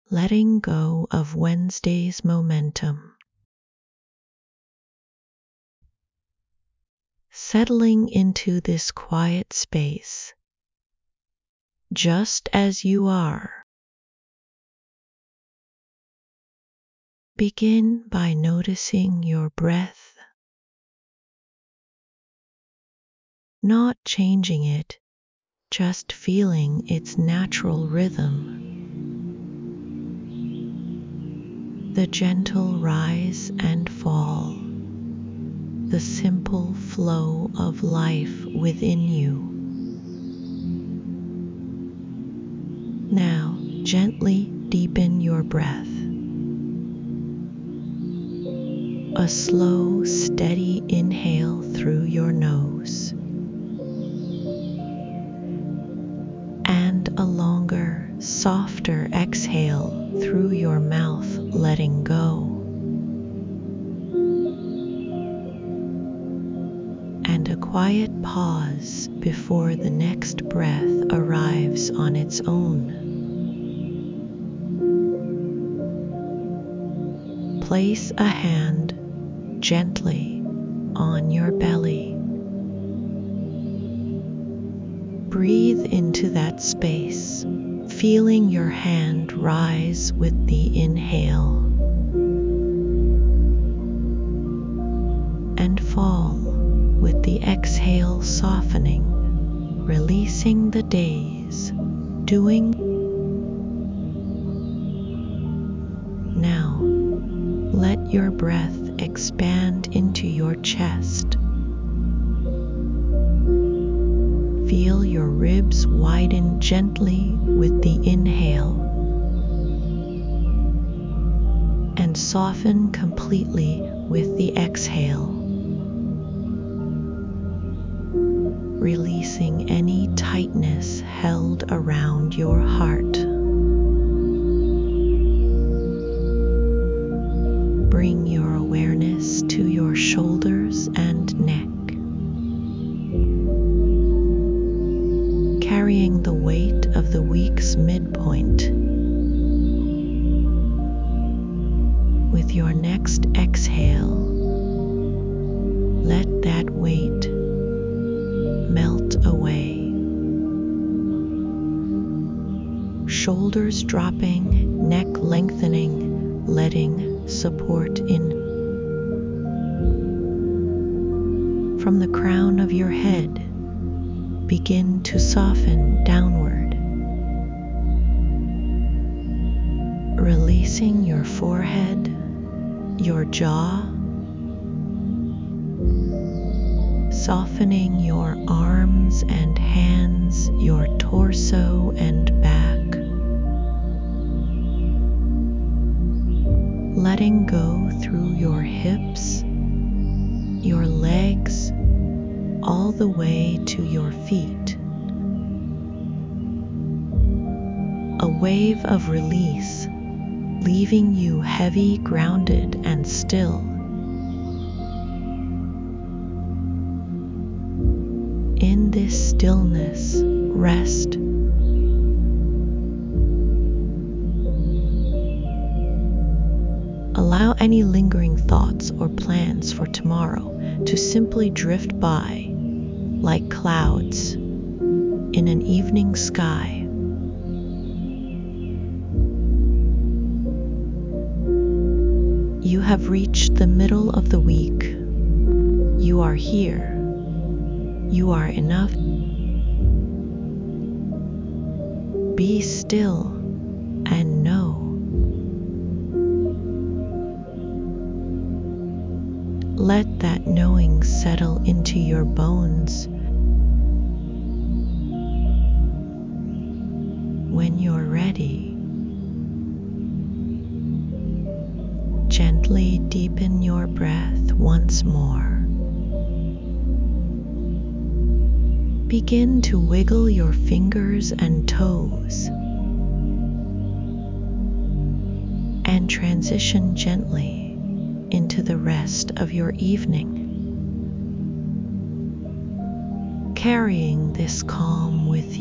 letting go of Wednesday's momentum, settling into this quiet space, just as you are. Begin by noticing your breath, not changing it, just feeling its natural rhythm. The gentle rise and fall, the simple flow of life within you. Now, gently deepen your breath. A slow, steady inhale through your nose, and a longer, softer exhale through your mouth, letting go. And a quiet pause before the next breath arrives on its own. Place a hand gently on your belly. Breathe into that space, feeling your hand rise with the inhale and fall with the exhale, softening, releasing the days, doing. Now, let your breath expand into your chest. Feel your ribs widen gently with the inhale and soften completely with the exhale, releasing any tightness held around your heart. Bring your awareness to your shoulders and neck, carrying the weight of the week's midpoint. With your next exhale, let that weight melt away. Shoulders dropping, neck lengthening, letting support in. From the crown of your head, begin to soften downward, releasing your forehead, your jaw, softening your arms and hands, your torso and back, letting go through your hips, your legs, all the way to your feet. A wave of release, leaving you heavy, grounded, and still. In this stillness, rest. Allow any lingering thoughts or plans for tomorrow to simply drift by like clouds in an evening sky. You have reached the middle of the week. You are here. You are enough. Be still and know. Let that knowing settle into your bones. When you're ready, gently deepen your breath once more. Begin to wiggle your fingers and toes and transition gently into the rest of your evening, carrying this calm with